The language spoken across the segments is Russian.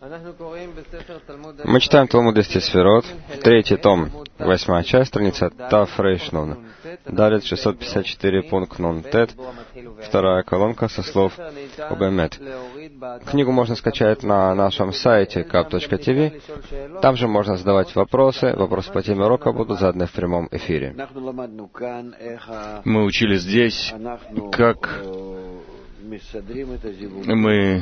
Мы читаем Талмуд 10 Сферот, 3 том, 8 часть, страница Тав Рейш Нун. Далее 654 пункт Нун Тет, вторая колонка со слов Обемет. Книгу можно скачать на нашем сайте kap.tv. Там же можно задавать вопросы. Вопросы по теме урока будут заданы в прямом эфире. Мы учили здесь, как мы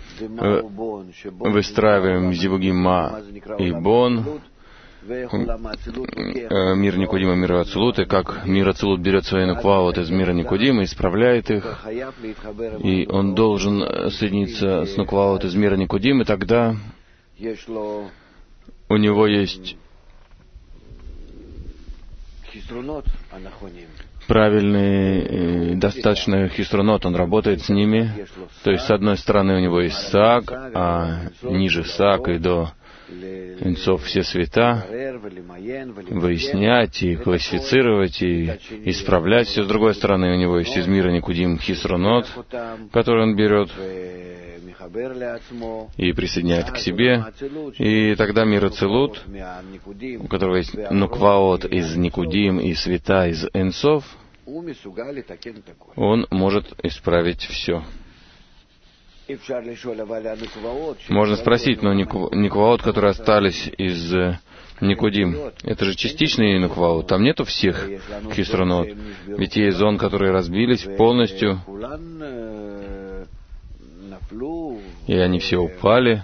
выстраиваем зивугим ма и бон, мир Никудима, мир Ацилут, и как мир Ацилут берет свои нукваот из мира Никудима и исправляет их, и он должен соединиться с нукваот из мира Никудима, и тогда у него есть правильный, достаточно хисрунот, он работает с ними. То есть, с одной стороны, у него есть саг, а ниже саг и до Энцов все света, выяснять и классифицировать, и исправлять все. С другой стороны, у него есть из мира Никудим хисрунот, который он берет и присоединяет к себе. И тогда мир Ацилут, у которого есть нукваот из Никудим и света из Энцов, он может исправить все. Можно спросить, но нукваот, которые остались из Никудим, это же частичный нукваот, там нету всех хисрунот. Ведь есть зон, которые разбились полностью, и они все упали,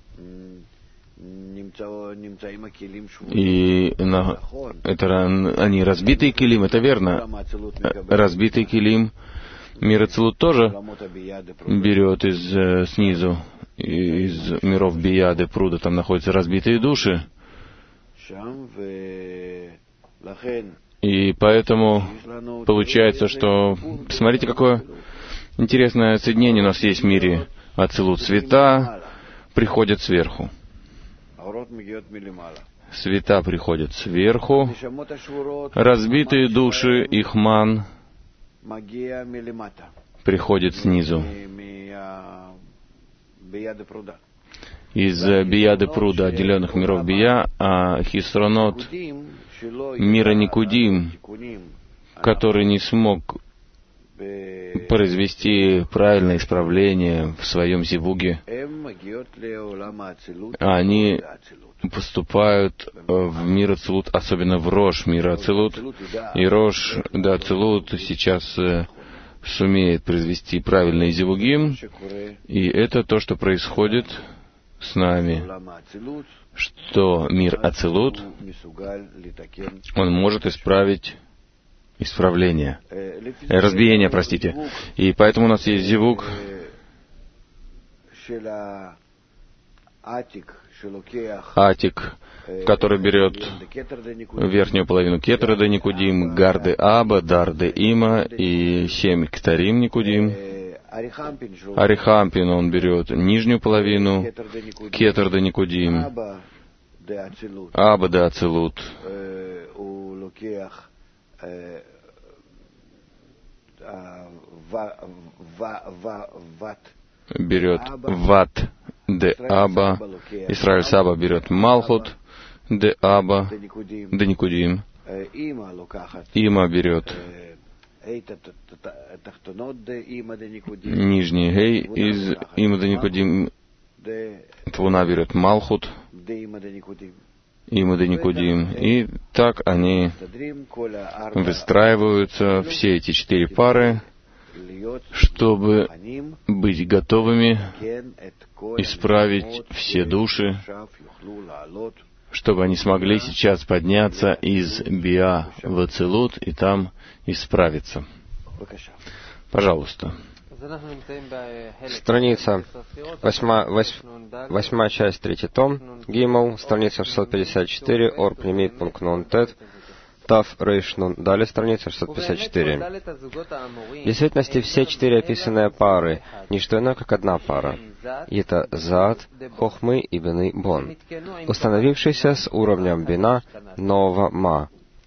и они разбитые килим, это верно. Разбитый килим мир Ацилут тоже берет снизу, из миров Бияды, пруда, там находятся разбитые души. И поэтому получается, что... Посмотрите, какое интересное соединение у нас есть в мире Ацилут. Света приходят сверху. Света приходят сверху. Разбитые души, ихман, приходят снизу. Из Бияды пруда, отделенных миров Бия, а хисронот мира Никудим, который не смог произвести правильное исправление в своем зивуге, они поступают в мир Ацилут, особенно в Рош мира Ацилут. И Рош да Ацилут сейчас сумеет произвести правильный зивугим, и это то, что происходит с нами, что мир Ацилут, он может исправить разбиение, простите. И поэтому у нас есть зивуг Атик, который берет верхнюю половину Кетра де Никудим, Гарды Аба, Дарды Има и 7 Ктарим Никудим. Арихампин он берет нижнюю половину Кетр де Никудим, Аба де Ацилут. Берет Ват де Аба, Исраиль Саба берет Малхут де Аба, де Никудим. Има берет нижний Гей из Има де Никудим. Твуна берет Малхут, Има де Никудим. И так они выстраиваются, все эти 4 пары, чтобы быть готовыми исправить все души, чтобы они смогли сейчас подняться из Биа в Ацилут и там исправиться. Пожалуйста. Страница 8 часть, 3 том, Гимл, страница 654, Ор Племит, пункт Нун Тет, Тав Рейш Нун. Далее страница 654. В действительности все 4 описанные пары — не что иное, как одна пара. И это Зад, Хохмы и Бины Бон, установившийся с уровнем Бина нового Ма,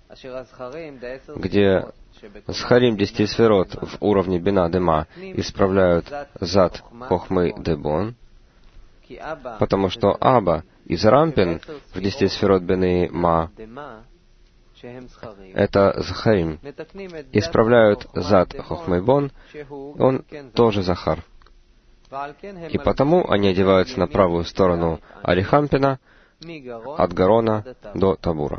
где Схарим 10 сферот в уровне Бина Дема исправляют Зад, Хохмы, Дебон, потому что Аба и Зарампин в 10 сферот Бины Ма — это Захарим, исправляют Зад Хохма и Бон, он тоже Захар. И потому они одеваются на правую сторону Арихампина от Гарона до Табура.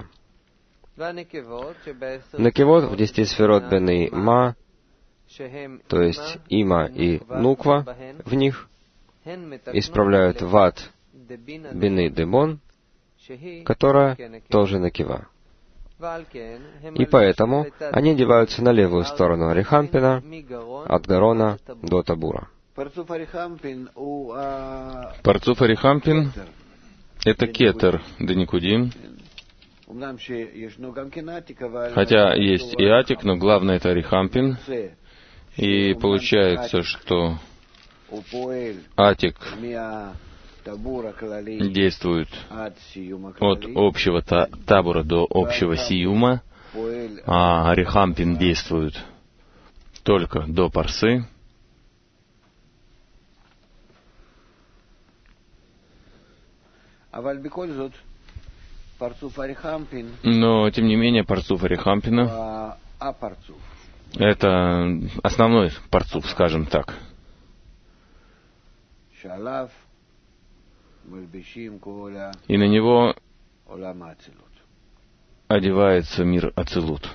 Некевот в 10 сферот Бины Ма, то есть Има и Нуква в них, исправляют Вад Бины Демон, которая тоже Некева. И поэтому они одеваются на левую сторону Арихампина от Гарона до Табура. Парцуф Арихампин — это кетер Деникудим. Хотя есть и атик, но главное — это Арихампин. И получается, что атик действует от общего табура до общего сиюма, а Арихампин действует только до парсы. Но, тем не менее, парцуф Арихампина — это основной парцуф, скажем так. И на него одевается мир Ацилут.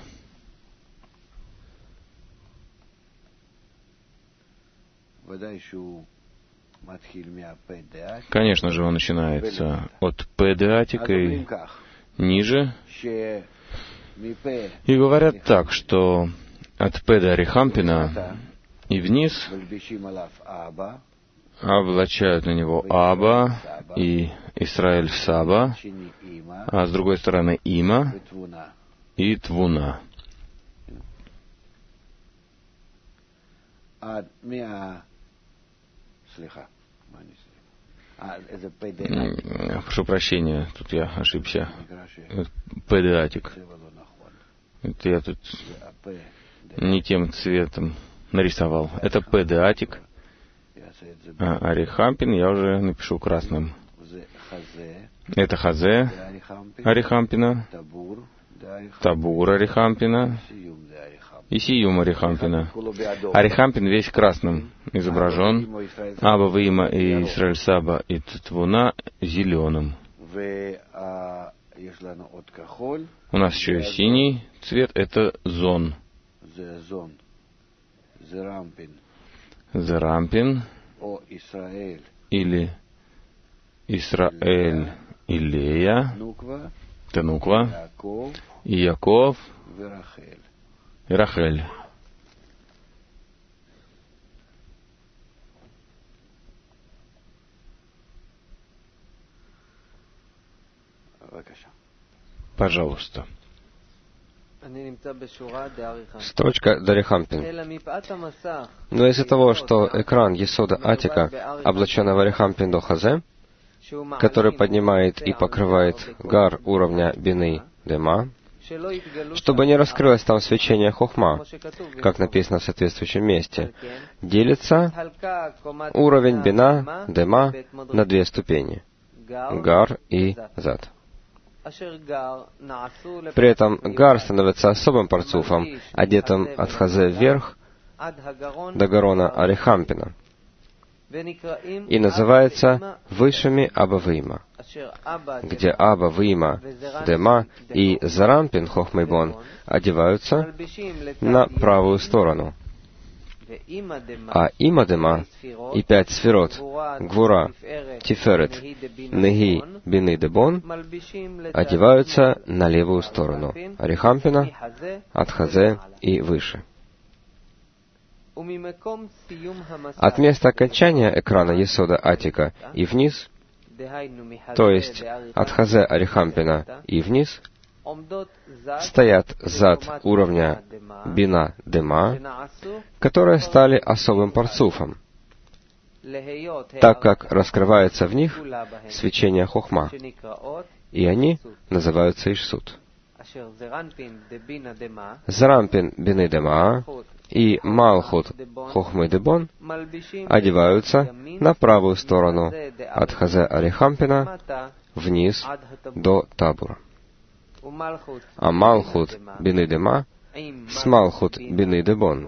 Конечно же, он начинается от П-деатика и ниже. И говорят так, что от П-де Арихампина и вниз облачают на него Аба и Исраэль в Саба, а с другой стороны Има и Твуна. Прошу прощения, тут я ошибся. П-деатик. Это я тут не тем цветом нарисовал. Это П-деатик. А Арихампин я уже напишу красным. Это Хазе Арихампина, Табур Арихампина и Сиюм Арихампина. Арихампин весь красным изображен, Аба Вима и Исраэль Саба и Твуна зеленым. У нас еще есть синий цвет, это Зон. Зарампин или Исраэль и Лея, Тануква, и Яков, и Рахель. Пожалуйста. Строчка Дарихампин. Но из-за того, что экран Есода Атика облачен в Арихампин до Хазе, который поднимает и покрывает гар уровня Бины Дема, чтобы не раскрылось там свечение Хохма, как написано в соответствующем месте, делится уровень Бина Дема на 2 ступени — гар и зад. При этом гар становится особым парцуфом, одетым от Хазе вверх до Гарона Арихампина, и называется высшими Аба Вима, где Аба Вима, Дема и Зарампин Хохма и Бон одеваются на правую сторону, а Има Дема и 5 сферот Гвура, Тиферет, Неги, Бины Дебон одеваются на левую сторону Арихампина, от Хазе и выше. От места окончания экрана Есода Атика и вниз, то есть от Хазе Арихампина и вниз, стоят зад уровня Бина Дема, которые стали особым парцуфом, так как раскрывается в них свечение Хохма, и они называются Ишсут. Зерампин Бины Дема и Малхут Хохмы Дебон одеваются на правую сторону от Хазе Арихампина вниз до Табура. А Малхут Бины Дема с Малхут Бины Дебон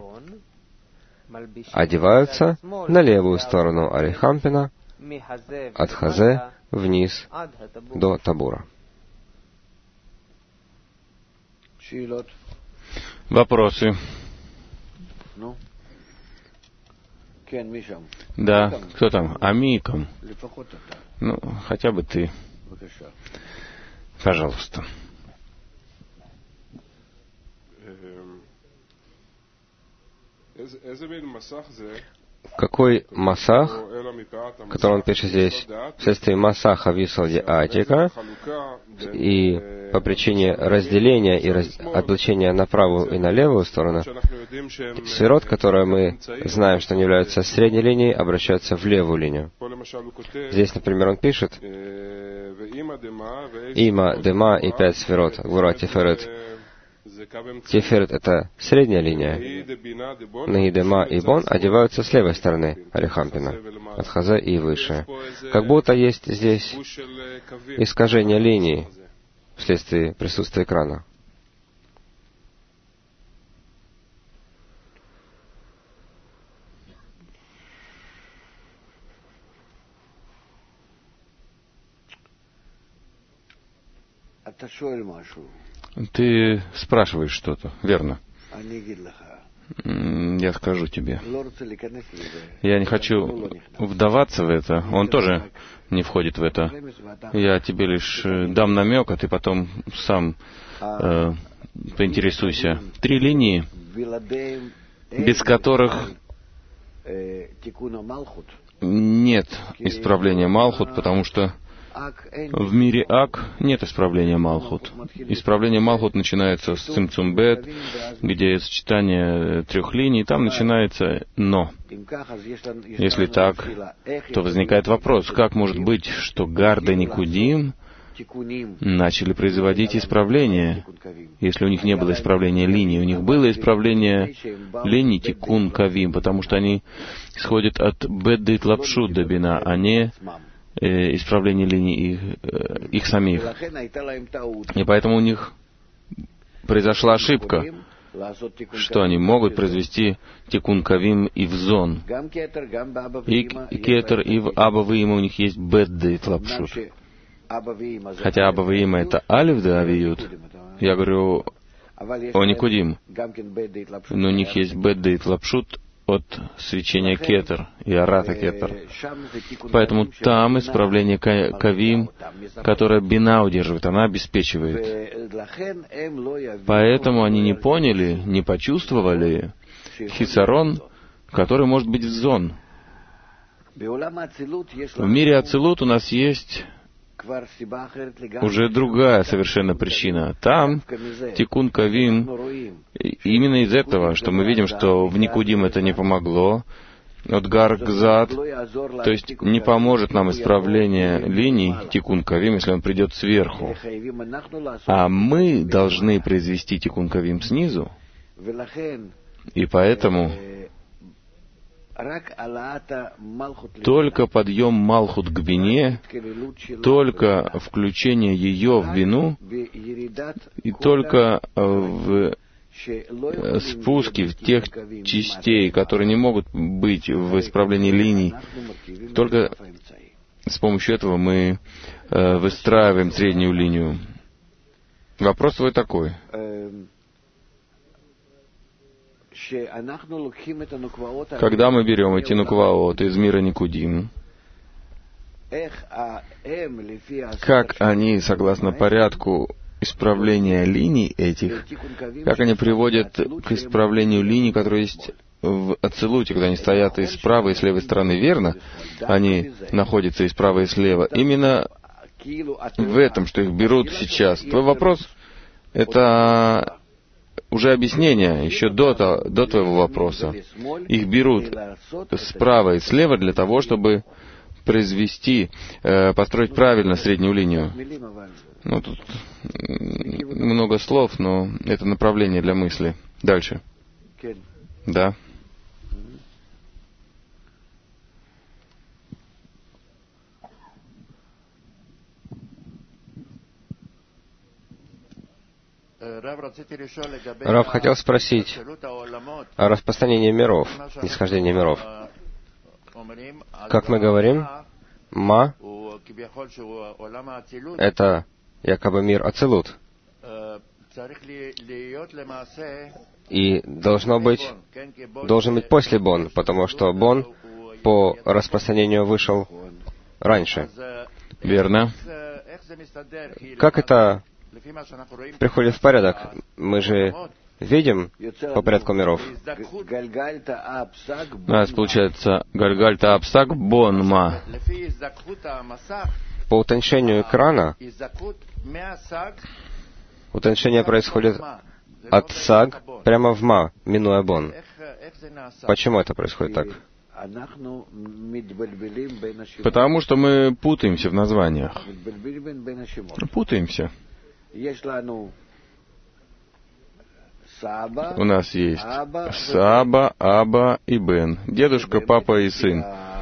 одеваются на левую сторону Арихампина от Хазе вниз до Табура. Вопросы? Да, кто там? Амиком. Ну, хотя бы ты. Пожалуйста. Какой масах, который он пишет здесь, вследствие масаха Висалди Атика, и по причине разделения и облачения на правую и на левую сторону, сферот, которые мы знаем, что они являются средней линией, обращаются в левую линию. Здесь, например, он пишет, Има, Дема и 5 сферот, Гура, Тиферет. Тиферет — это средняя линия. Нагидема и Бон одеваются с левой стороны Арихампина, от Хазе и выше. Как будто есть здесь искажение линий вследствие присутствия экрана. Ты спрашиваешь что-то, верно? Я скажу тебе. Я не хочу вдаваться в это. Он тоже не входит в это. Я тебе лишь дам намек, а ты потом сам поинтересуйся. 3 линии, без которых нет исправления Малхут, потому что в мире Ак нет исправления Малхут. Исправление Малхут начинается с Цимцумбет, где сочетание 3 линий, там начинается Но. Если так, то возникает вопрос, как может быть, что Гарда и Никудим начали производить исправление, если у них не было исправления линий. У них было исправление линий Тикун Кавим, потому что они исходят от Беддит Лапшут Дабина, а не исправление линий их самих. И поэтому у них произошла ошибка, что они могут произвести Тикун Кавим и в Зон. И Кетер, и в Абавиима у них есть Беддит Лапшут. Хотя Абавиима — это Алиф да Авиют. Я говорю о Никудим. Но у них есть Беддит Лапшут от свечения Кетер и Арата Кетер. Поэтому там исправление Кавим, которое Бина удерживает, она обеспечивает. Поэтому они не поняли, не почувствовали хисарон, который может быть в Зон. В мире Ацилут у нас есть уже другая совершенно причина. Там Тикун Кавим, именно из этого, что мы видим, что в Никудим это не помогло, от Гар к Зад, то есть не поможет нам исправление линий Тикун Кавим, если он придет сверху. А мы должны произвести Тикун Кавим снизу, и поэтому только подъем Малхут к Бине, только включение ее в Бину, и только в спуске в тех частей, которые не могут быть в исправлении линий, только с помощью этого мы выстраиваем среднюю линию. Вопрос твой такой. Когда мы берем эти нукваот из мира Никудим, как они, согласно порядку исправления линий этих, как они приводят к исправлению линий, которые есть в Ацилуте, когда они стоят и с правой, и с левой стороны, верно? Они находятся и справа, и слева. Именно в этом, что их берут сейчас. Твой вопрос — это уже объяснение, еще до твоего вопроса. Их берут справа и слева для того, чтобы построить правильно среднюю линию. Ну, тут много слов, но это направление для мысли. Дальше. Да. Рав хотел спросить о распространении миров, нисхождении миров. Как мы говорим, Ма — это якобы мир Ацилут. И должен быть после Бон, потому что Бон по распространению вышел раньше. Верно. Как это приходит в порядок? Мы же видим по порядку миров. У нас получается Гальгальта Апсак Бонма. По утончению экрана утончение происходит от Саг прямо в Ма, минуя Бон. Почему это происходит так? Потому что мы путаемся в названиях. Путаемся. У нас есть Саба, Аба и Бен. Дедушка, папа и сын.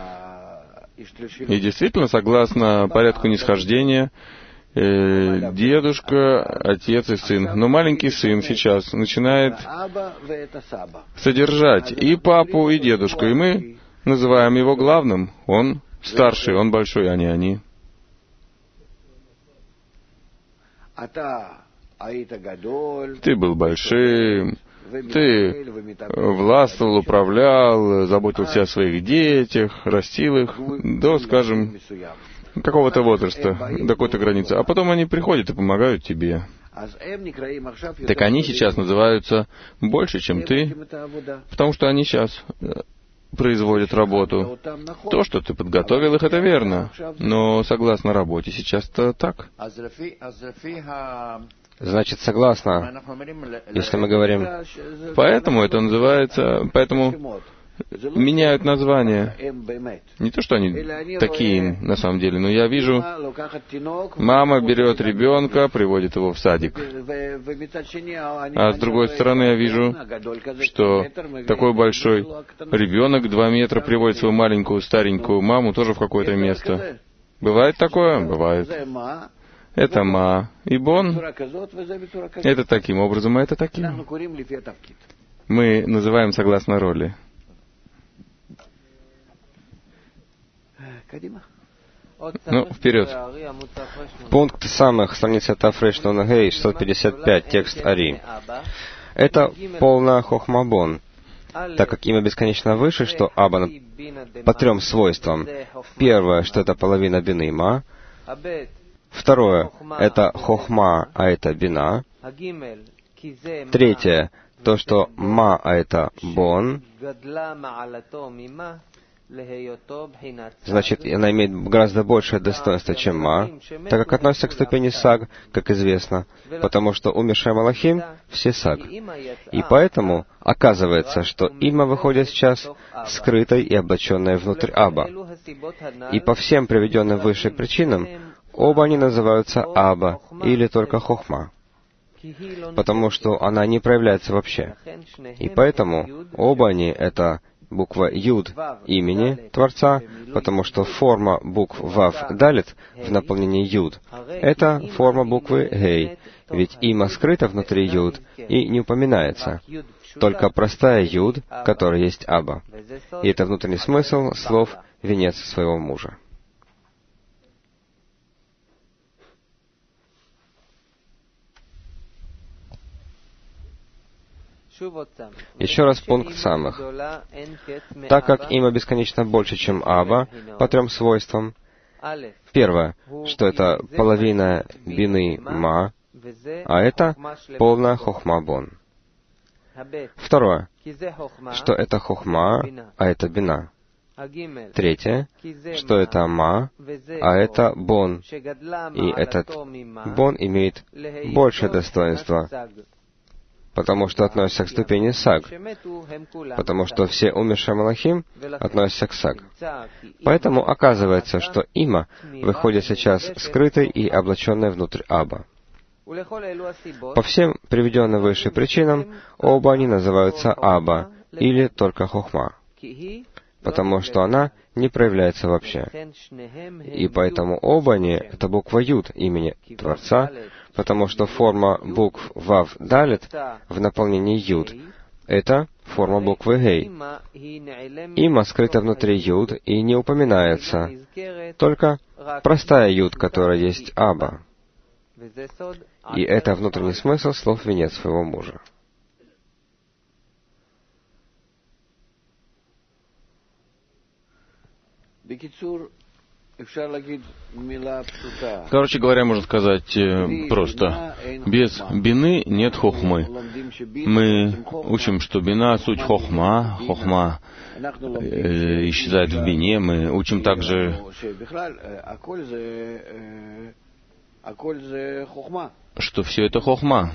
И действительно, согласно порядку нисхождения, дедушка, отец и сын. Но маленький сын сейчас начинает содержать и папу, и дедушку. И мы называем его главным. Он старший, он большой, а не они. Ты был большим, ты властвовал, управлял, заботился о своих детях, растил их до, скажем, какого-то возраста, до какой-то границы. А потом они приходят и помогают тебе. Так они сейчас называются больше, чем ты, потому что они сейчас производят работу. То, что ты подготовил их, это верно. Но согласно работе сейчас-то так. Значит, согласно, если мы говорим... Поэтому это называется... Поэтому меняют название. Не то, что они такие на самом деле, но я вижу, мама берет ребенка, приводит его в садик. А с другой стороны я вижу, что такой большой ребенок 2 метра приводит свою маленькую старенькую маму тоже в какое-то место. Бывает такое? Бывает. Это Ма и Бон. Это таким образом, а это таким. Мы называем согласно роли. Ну, вперед. Пункт самых, страница Тафрешнон Гей, 655, текст Ари. Это полная хохмабон, так как имя бесконечно выше, что Аба по 3 свойствам. Первое, что это половина бины Ма. Второе, это хохма, а это бина. Третье, то, что Ма, а это Бон. Значит, она имеет гораздо большее достоинство, чем Ма, так как относится к ступени Саг, как известно, потому что умершие Малахим все Саг. И поэтому оказывается, что Има выходит сейчас скрытой и облаченной внутрь Аба. И по всем приведенным выше причинам, оба они называются Аба или только Хохма, потому что она не проявляется вообще. И поэтому оба они — это буква Юд имени Творца, потому что форма букв Вав Далит в наполнении Юд — это форма буквы Гей, ведь Има скрыта внутри Юд и не упоминается, только простая Юд, которая есть Аба. И это внутренний смысл слов «венец своего мужа». Еще раз пункт самых. Так как имя бесконечно больше, чем Аба, по 3 свойствам. Первое, что это половина бины Ма, а это полная хохма Бон. Второе, что это хохма, а это бина. Третье, что это Ма, а это Бон, и этот Бон имеет большее достоинство, потому что относится к ступени Саг, потому что все умершие Малахим относятся к Саг. Поэтому оказывается, что Има выходит сейчас скрытой и облаченной внутрь Аба. По всем приведенным выше причинам, оба они называются Аба, или только Хохма, потому что она не проявляется вообще. И поэтому оба они — это буква Юд имени Творца, потому что форма букв Вав Далет в наполнении Юд — это форма буквы Гей. Има скрыта внутри Юд и не упоминается, только простая Юд, которая есть Аба. И это внутренний смысл слов «венец своего мужа». Короче говоря, можно сказать просто, без бины нет хохмы. Мы учим, что бина — суть хохма, хохма исчезает в бине. Мы учим также, что все это хохма.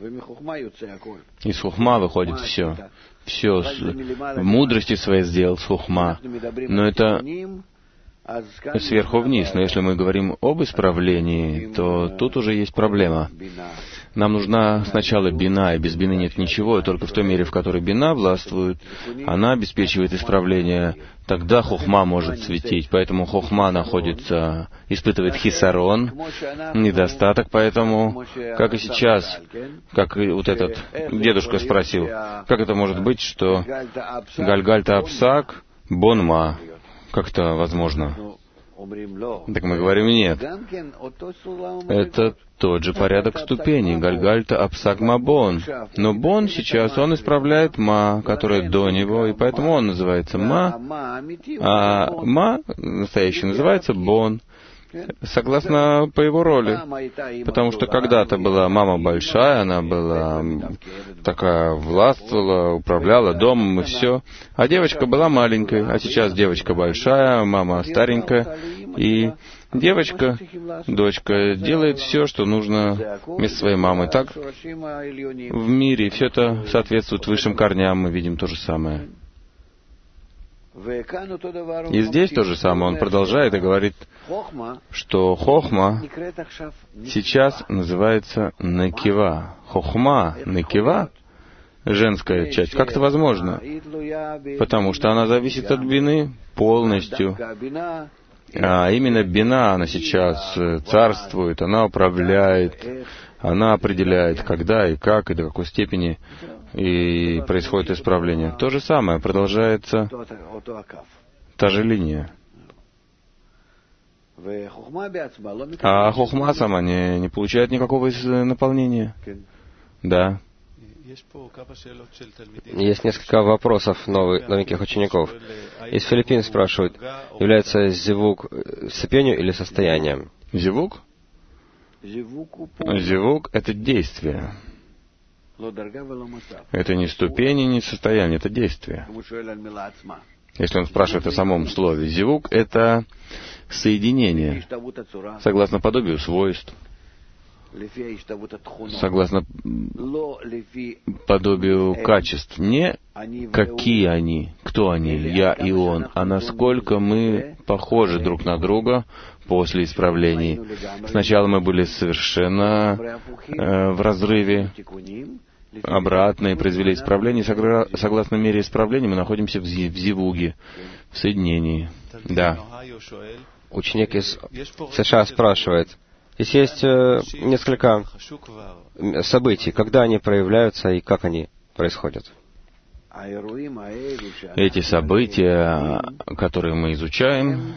Из хохма выходит все. Все в мудрости своей сделал с хохма. Но это сверху вниз. Но если мы говорим об исправлении, то тут уже есть проблема. Нам нужна сначала бина, и без бины нет ничего, и только в той мере, в которой бина властвует, она обеспечивает исправление, тогда хохма может светить. Поэтому хохма испытывает хисарон, недостаток, поэтому, как и сейчас, как и вот этот дедушка спросил, как это может быть, что Гальгальта Апсак, Бонма, как это возможно? Так мы говорим, нет. Это тот же порядок ступеней. Гальгальта Апсак Мабон. Но Бон сейчас, он исправляет Ма, которая до него, и поэтому он называется Ма, а Ма, настоящий, называется Бон, согласно по его роли. Потому что когда-то была мама большая, она была такая, властвовала, управляла домом и все. А девочка была маленькой, а сейчас девочка большая, мама старенькая. И девочка, дочка, делает все, что нужно вместо своей мамы. Так в мире все это соответствует высшим корням, мы видим то же самое. И здесь то же самое. Он продолжает и говорит, что хохма сейчас называется некива. Хохма, некива, женская часть. Как это возможно? Потому что она зависит от бины полностью. А именно бина, она сейчас царствует, она управляет, она определяет, когда и как, и до какой степени и происходит исправление. То же самое, продолжается та же линия. А хохма сама не получает никакого наполнения. Да. Есть несколько вопросов новеньких учеников. Из Филиппин спрашивают, является зевук ступенью или состоянием? Зевук? Зевук — это действие. Это не ступень и не состояние, это действие. Если он спрашивает о самом слове, зевук — это соединение, согласно подобию свойств, согласно подобию качеств. Не какие они, кто они, я и он, а насколько мы похожи друг на друга после исправлений. Сначала мы были совершенно в разрыве, обратно и произвели исправление. Согласно мере исправления мы находимся в зивуге, в соединении. Да. Ученик из США спрашивает, здесь есть несколько событий, когда они проявляются и как они происходят. Эти события, которые мы изучаем,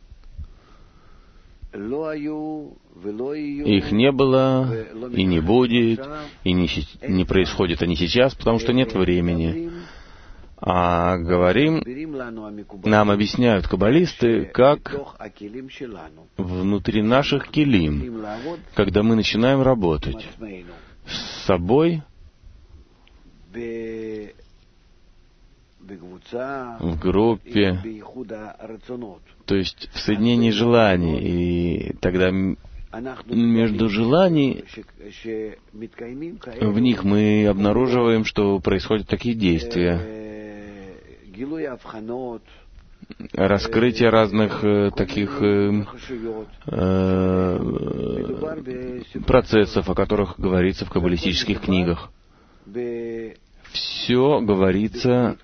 их не было и не будет, и не происходят они сейчас, потому что нет времени. А говорим, нам объясняют каббалисты, как внутри наших килим, когда мы начинаем работать с собой, в группе, то есть в соединении желаний, и тогда между желаний, в них мы обнаруживаем, что происходят такие действия. Раскрытие разных таких процессов, о которых говорится в каббалистических книгах. Все говорится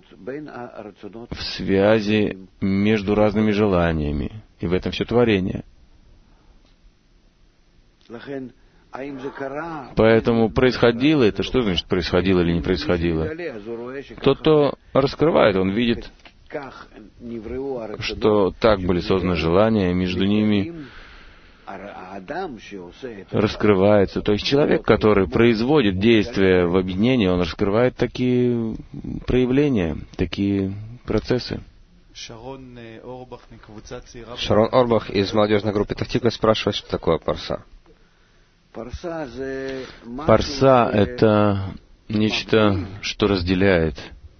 в связи между разными желаниями. И в этом все творение. Поэтому происходило это, что значит происходило или не происходило? Тот, кто раскрывает, он видит, что так были созданы желания, между ними раскрывается. То есть человек, который производит действия в объединении, он раскрывает такие проявления, такие процессы. Шарон Орбах из молодежной группы Тахтика спрашивает, что такое парса. Парса — это нечто, что разделяет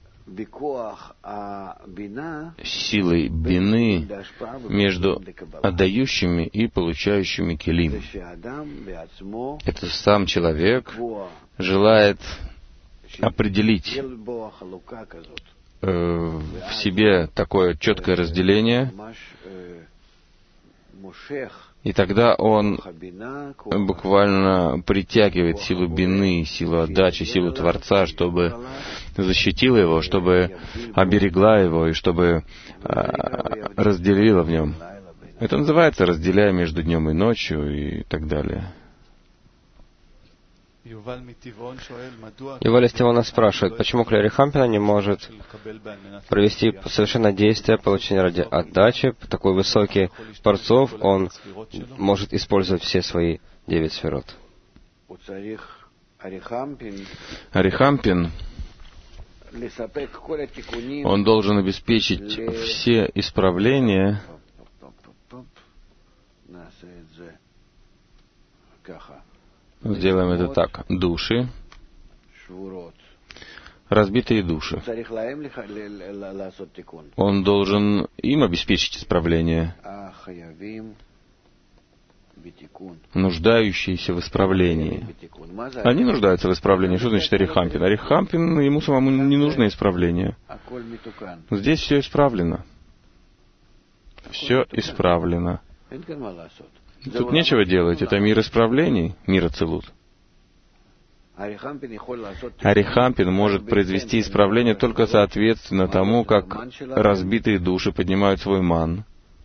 силой бины между отдающими и получающими келим. Это сам человек желает определить в себе такое четкое разделение, и тогда он буквально притягивает силу бины, силу отдачи, силу Творца, чтобы защитила его, чтобы оберегла его и чтобы разделила в нем. Это называется разделяя между днем и ночью и так далее. Юваль из Тивона спрашивает, почему Клери Хампина не может провести совершенно действие получения ради отдачи, такой высокий парцов, он может использовать все свои 9 сферот. Арихампин, он должен обеспечить все исправления, сделаем это так, души, разбитые души. Он должен им обеспечить исправление, нуждающиеся в исправлении. Они нуждаются в исправлении. Что значит Арихампин? Арихампин, ему самому не нужно исправление. Здесь все исправлено. Все исправлено. Тут нечего делать. Это мир исправлений, мир Ацилут. Арихампин может произвести исправление только соответственно тому, как разбитые души поднимают свой ман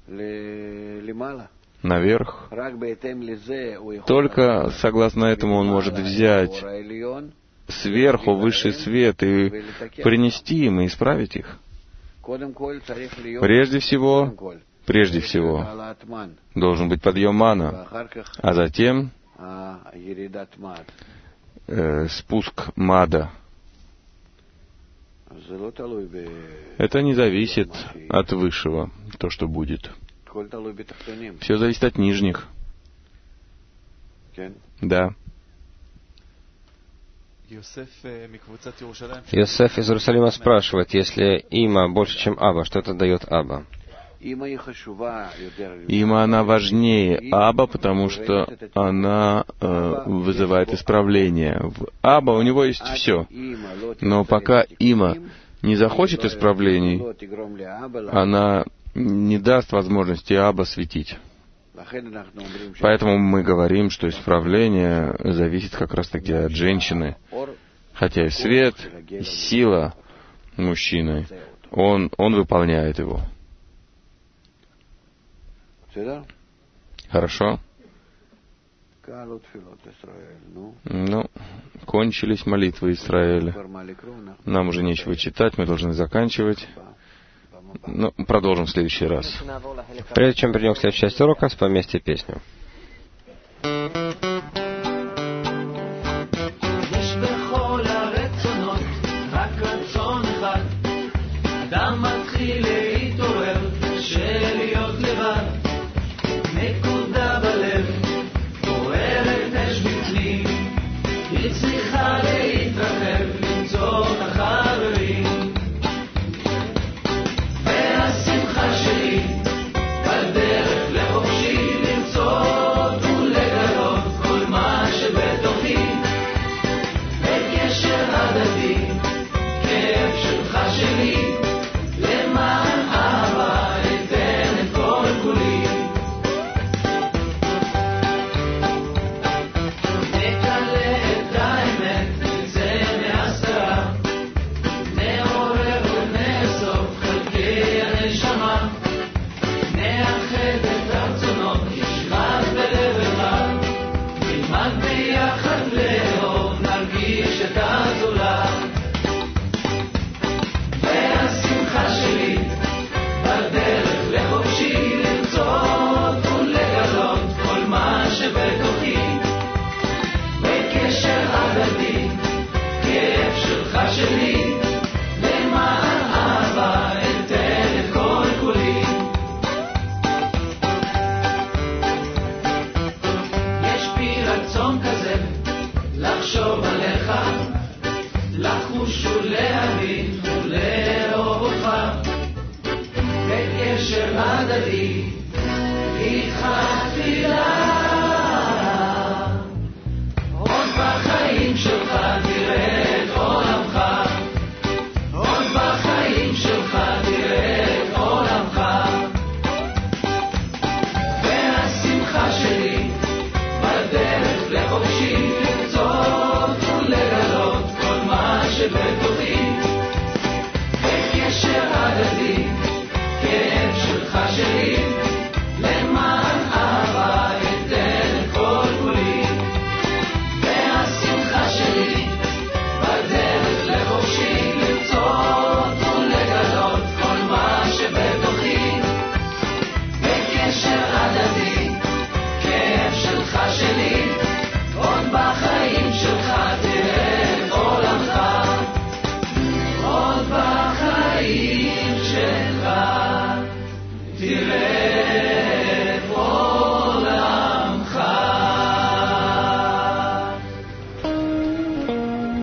наверх. Только согласно этому он может взять сверху высший свет и принести им и исправить их. Прежде всего, должен быть подъем мана, а затем спуск мада. Это не зависит от высшего, то, что будет. Все зависит от нижних. Да. Йосеф из Иерусалима спрашивает, если има больше, чем Аба, что это дает Аба? Има она важнее Аба, потому что она вызывает исправление. В Аба у него есть все. Но пока Има не захочет исправлений, она не даст возможности Аба светить. Поэтому мы говорим, что исправление зависит как раз-таки от женщины. Хотя и свет, и сила мужчины, он выполняет его. Хорошо? Ну, кончились молитвы Израиля. Нам уже нечего читать, мы должны заканчивать. Но продолжим в следующий раз. Прежде чем перейдем к следующей части урока, споем вместе песню. והשמחה שלי בדרך לחופשי למצוא עוד בחיים